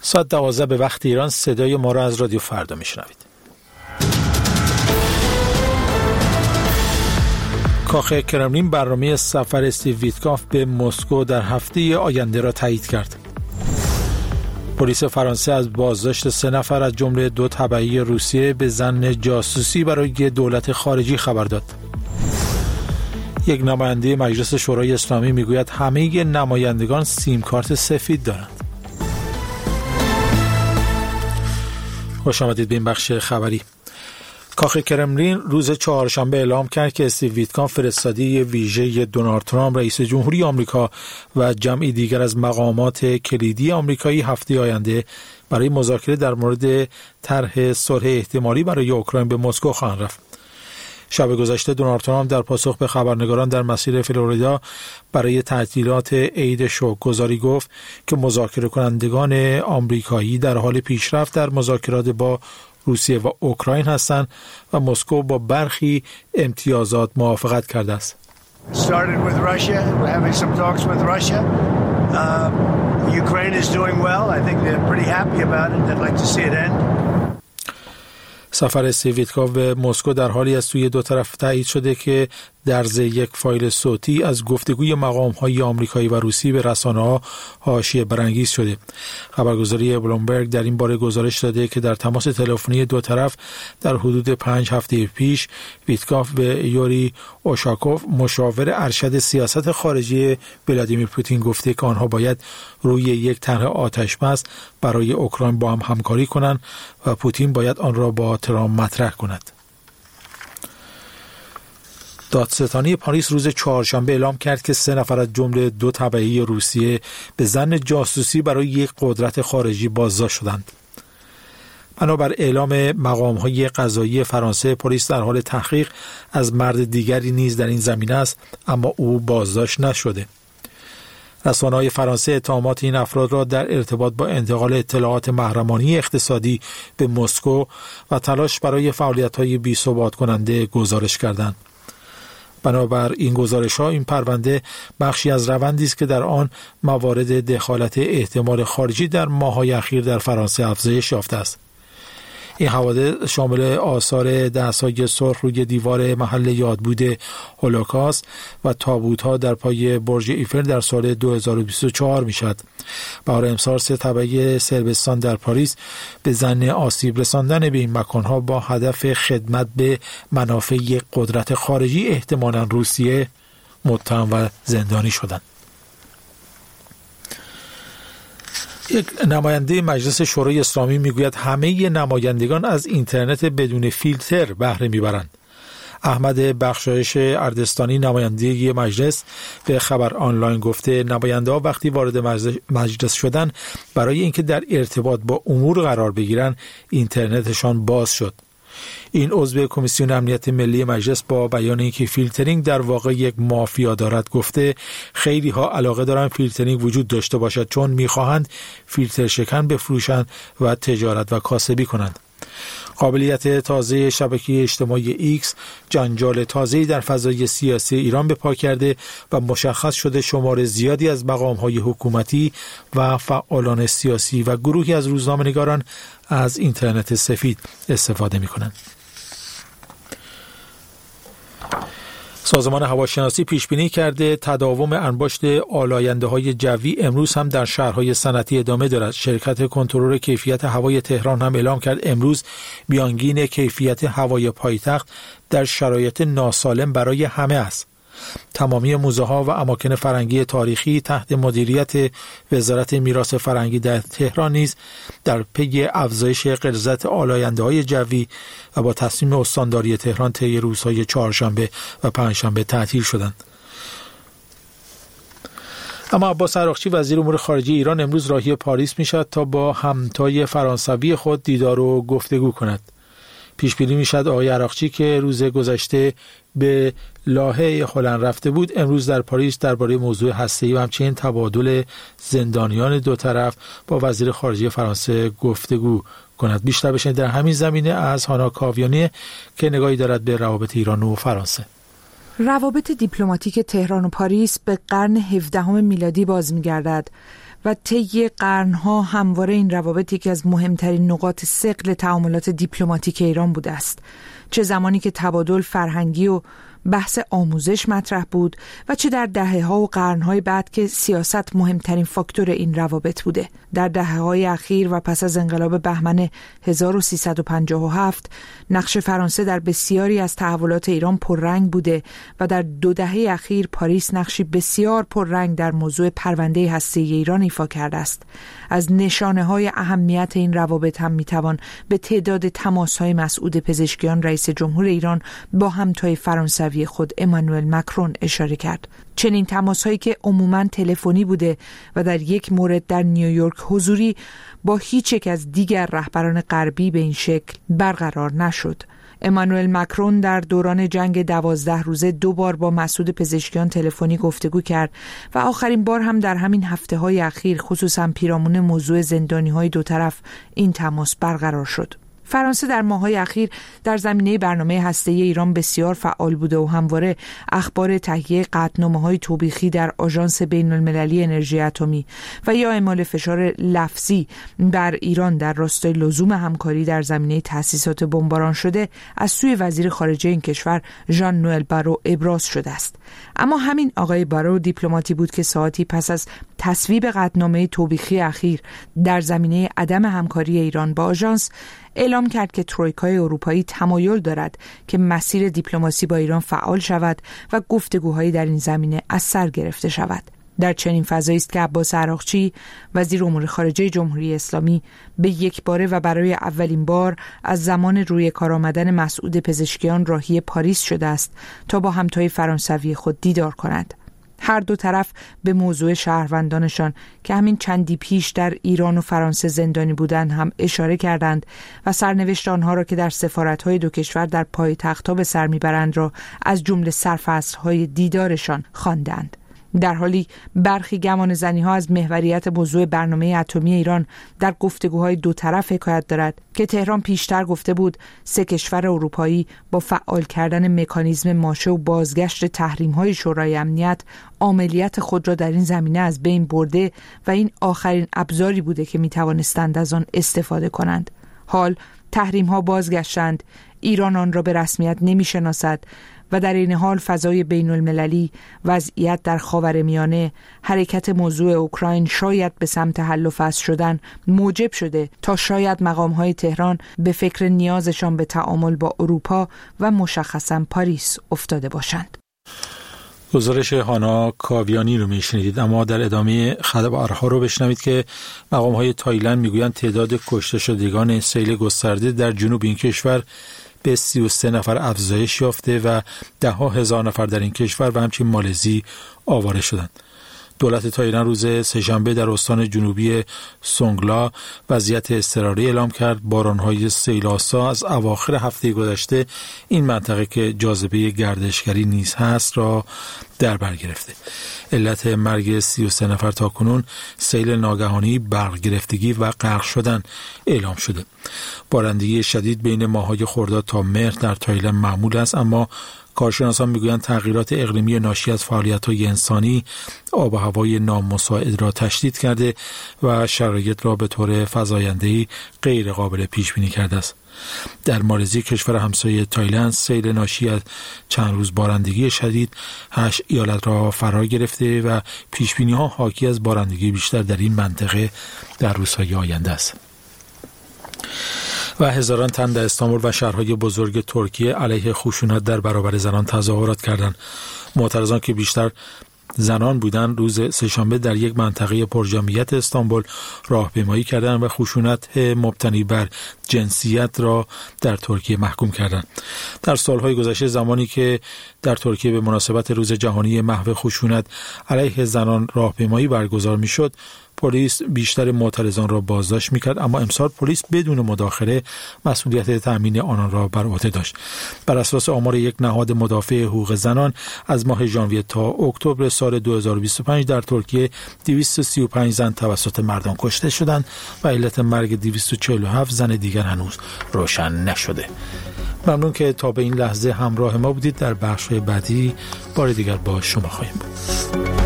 ساعت 12 به وقت ایران. صدای ما را از رادیو فردا میشنوید. کاخ کرملین برنامه سفر استیو ویتکاف به مسکو در هفته آینده را تایید کرد. پلیس فرانسه از بازداشت 3 نفر از جمله 2 تبعی روسیه به ظن جاسوسی برای دولت خارجی خبر داد. یک نماینده مجلس شورای اسلامی میگوید همه نمایندگان سیم کارت سفید دارند. خوش آمدید به این بخش خبری. کاخ کرملین روز چهارشنبه اعلام کرد که استیو ویتکاف فرستاده ویژه دونالد ترامپ رئیس جمهوری آمریکا و جمعی دیگر از مقامات کلیدی آمریکایی هفته آینده برای مذاکره در مورد طرح صلح احتمالی برای اوکراین به مسکو خواهند رفت. شب گذشته دونالد ترامپ در پاسخ به خبرنگاران در مسیر فلوریدا برای تعطیلات عید شکرگزاری گفت که مذاکره کنندگان آمریکایی در حال پیشرفت در مذاکرات با روسیه و اوکراین هستند و مسکو با برخی امتیازات موافقت کرده است. Started with Russia. We're having some talks with Russia. Ukraine is doing well. I think they're pretty happy about it. They'd like to see it end. سفر استیو ویتکاف به مسکو در حالی است سوی دو طرف تایید شده که در ضمن یک فایل صوتی از گفتگوی مقام‌های آمریکایی و روسی به رسانه‌ها حاشیه برانگیز شده. خبرگزاری بلومبرگ در این باره گزارش داده که در تماس تلفنی دو طرف در حدود 5 هفته پیش ویتکاف به یوری اوشاکوف مشاور ارشد سیاست خارجی ولادیمیر پوتین گفته که آنها باید روی یک طرح آتش‌بس برای اوکراین با هم همکاری کنند و پوتین باید آن را با ترامپ مطرح کند. دادستانی پاریس روز چهارشنبه اعلام کرد که 3 نفر از جمله 2 تبعی روسیه به ظن جاسوسی برای یک قدرت خارجی بازداشت شدند. بنابر اعلام مقام‌های قضایی فرانسه، پلیس در حال تحقیق از مرد دیگری نیز در این زمینه است، اما او بازداشت نشده. رسانه‌های فرانسه اتهامات این افراد را در ارتباط با انتقال اطلاعات محرمانه اقتصادی به مسکو و تلاش برای فعالیت‌های بی‌ثبات کننده گزارش کردند. بنابر این گزارش‌ها این پرونده بخشی از روندی است که در آن موارد دخالت احتمال خارجی در ماه‌های اخیر در فرانسه افزایش یافته است. این حوادث شامل آثار دست‌های سرخ روی دیوار محل یادبود هولوکاست و تابوت‌ها در پای برج ایفل در سال 2024 می‌شود. بهار امسال 3 تبعی صربستان در پاریس به ظن آسیب رساندن به این مکان‌ها با هدف خدمت به منافع یک قدرت خارجی احتمالاً روسیه متهم و زندانی شدند. یک نماینده مجلس شورای اسلامی میگوید همه نمایندگان از اینترنت بدون فیلتر بهره میبرند. احمد بخشایش اردستانی نماینده مجلس به خبر آنلاین گفته نماینده‌ها وقتی وارد مجلس شدن برای اینکه در ارتباط با امور قرار بگیرن اینترنتشان باز شد. این عضو کمیسیون امنیت ملی مجلس با بیان اینکه فیلترینگ در واقع یک مافیا دارد گفته خیلی ها علاقه دارند فیلترینگ وجود داشته باشد چون میخواهند فیلتر شکن بفروشند و تجارت و کاسبی کنند. قابلیت تازه شبکه اجتماعی ایکس جنجال تازه‌ای در فضای سیاسی ایران به پا کرده و مشخص شده شمار زیادی از مقام‌های حکومتی و فعالان سیاسی و گروهی از روزنامه‌نگاران از اینترنت سفید استفاده می‌کنند. سازمان هواشناسی پیشبینی کرده تداوم انباشت آلاینده‌های جوی امروز هم در شهرهای صنعتی ادامه دارد. شرکت کنترل کیفیت هوای تهران هم اعلام کرد امروز بیانگین کیفیت هوای پایتخت در شرایط ناسالم برای همه است. تمامی موزه‌ها و اماکن فرهنگی تاریخی تحت مدیریت وزارت میراث فرهنگی در تهران نیز در پی افزایش غلظت آلاینده‌های جوی و با تصمیم استانداری تهران طی روزهای چهارشنبه و پنجشنبه تعطیل شدند. اما عباس عراقچی وزیر امور خارجه ایران امروز راهی پاریس می‌شود تا با همتای فرانسوی خود دیدار و گفتگو کند. پیش بینی می‌شود آقای عراقچی که روز گذشته به لاهه هلند رفته بود امروز در پاریس درباره موضوع هسته‌ای و همچنین تبادل زندانیان دو طرف با وزیر خارجه فرانسه گفتگو کند. بیشتر بشنید در همین زمینه از هانا کاویانی که نگاهی دارد به روابط ایران و فرانسه. روابط دیپلماتیک تهران و پاریس به قرن 17 میلادی باز می‌گردد و طی قرنها همواره این روابط یکی از مهمترین نقاط ثقل تعاملات دیپلماتیک ایران بوده است، چه زمانی که تبادل فرهنگی و بحث آموزش مطرح بود و چه در دهه‌ها و قرن‌های بعد که سیاست مهمترین فاکتور این روابط بوده. در دهه‌های اخیر و پس از انقلاب بهمن 1357 نقش فرانسه در بسیاری از تحولات ایران پررنگ بوده و در 2 دهه اخیر پاریس نقشی بسیار پررنگ در موضوع پرونده هسته‌ای ایران ایفا کرده است. از نشانه‌های اهمیت این روابط هم می‌توان به تعداد تماس‌های مسعود پزشکیان رئیس جمهور ایران با همتای فرانسوی خود امانوئل مکرون اشاره کرد. چنین تماس‌هایی که عموماً تلفنی بوده و در یک مورد در نیویورک حضوری با هیچ یک از دیگر رهبران غربی به این شکل برقرار نشد. امانوئل مکرون در دوران جنگ 12 روزه 2 بار با مسعود پزشکیان تلفنی گفتگو کرد و آخرین بار هم در همین هفته‌های اخیر خصوصاً پیرامون موضوع زندانی‌های دو طرف این تماس برقرار شد. فرانسه در ماه‌های اخیر در زمینه برنامه هسته‌ای ایران بسیار فعال بوده و همواره اخبار تهیه قطعنامه‌های توبیخی در آژانس بین‌المللی انرژی اتمی و یا اعمال فشار لفظی بر ایران در راستای لزوم همکاری در زمینه تأسیسات بمباران شده از سوی وزیر خارجه این کشور ژان نوئل بارو ابراز شده است. اما همین آقای بارو دیپلماتی بود که ساعتی پس از تصویب قطعنامه توبیخی اخیر در زمینه عدم همکاری ایران با آژانس اعلام کرد که ترویکای اروپایی تمایل دارد که مسیر دیپلماسی با ایران فعال شود و گفتگوهایی در این زمینه از سر گرفته شود. در چنین فضایی است که عباس عراقچی وزیر امور خارجه جمهوری اسلامی به یک باره و برای اولین بار از زمان روی کار آمدن مسعود پزشکیان راهی پاریس شده است تا با همتای فرانسوی خود دیدار کند. هر دو طرف به موضوع شهروندانشان که همین چندی پیش در ایران و فرانسه زندانی بودند هم اشاره کردند و سرنوشت آنها را که در سفارت‌های دو کشور در پایتخت‌ها به سر میبرند را از جمله سرفصل‌های دیدارشان خواندند. در حالی برخی گمانه‌زنی‌ها از محوریت موضوع برنامه اتمی ایران در گفتگوهای دو طرف حکایت دارد که تهران پیشتر گفته بود 3 کشور اروپایی با فعال کردن مکانیزم ماشه و بازگشت تحریم‌های شورای امنیت عملیات خود را در این زمینه از بین برده و این آخرین ابزاری بوده که می‌توانستند از آن استفاده کنند. حال تحریم‌ها بازگشتند، ایران آن را به رسمیت نمی‌شناسد و در این حال فضای بین المللی، وضعیت در خاورمیانه، حرکت موضوع اوکراین شاید به سمت حل و فصل شدن موجب شده تا شاید مقام‌های تهران به فکر نیازشان به تعامل با اروپا و مشخصاً پاریس افتاده باشند. گزارش هانا کاویانی رو میشنیدید. اما در ادامه خبرها رو بشنوید که مقام‌های تایلند میگویند تعداد کشته شدگان سیل گسترده در جنوب این کشور به 33 نفر افزایش یافته و 10,000 نفر در این کشور و همچنین مالزی آواره شدند. دولت تایلند روز سه‌شنبه در استان جنوبی سونگلا وضعیت اضطراری اعلام کرد. باران‌های سیل‌آسا از اواخر هفته گذشته این منطقه که جاذبه گردشگری نیز هست را در بر گرفته. علت مرگ 33 نفر تاکنون سیل ناگهانی، برق گرفتگی و غرق شدن اعلام شده. بارندگی شدید بین ماه‌های خرداد تا مهر در تایلند معمول است، اما کارشناسان میگویند تغییرات اقلیمی ناشی از فعالیت‌های انسانی آب و هوای نامساعد را تشدید کرده و شرایط را به طور فزاینده‌ای غیر قابل پیش بینی کرده است. در مالزی کشور همسایه تایلند سیل ناشی از چند روز بارندگی شدید 8 ایالت را فرا گرفته و پیش بینی‌ها حاکی از بارندگی بیشتر در این منطقه در روزهای آینده است. و هزاران تن در استانبول و شهرهای بزرگ ترکیه علیه خشونت در برابر زنان تظاهرات کردند. معترضان که بیشتر زنان بودند روز سه‌شنبه در یک منطقه پرجمعیت استانبول راهپیمایی کردند و خشونت مبتنی بر جنسیت را در ترکیه محکوم کردند. در سالهای گذشته زمانی که در ترکیه به مناسبت روز جهانی محو خشونت علیه زنان راهپیمایی برگزار می‌شد، پلیس بیشتر معترضان را بازداشت می‌کرد، اما امسال پلیس بدون مداخله مسئولیت تأمین آنان را بر عهده داشت. بر اساس آمار یک نهاد مدافع حقوق زنان از ماه ژانویه تا اکتبر سال 2025 در ترکیه 235 زن توسط مردان کشته شدند و علت مرگ 247 زن دیگر هنوز روشن نشده. ممنون که تا به این لحظه همراه ما بودید. در بخش‌های بعدی بار دیگر با شما خواهیم بود.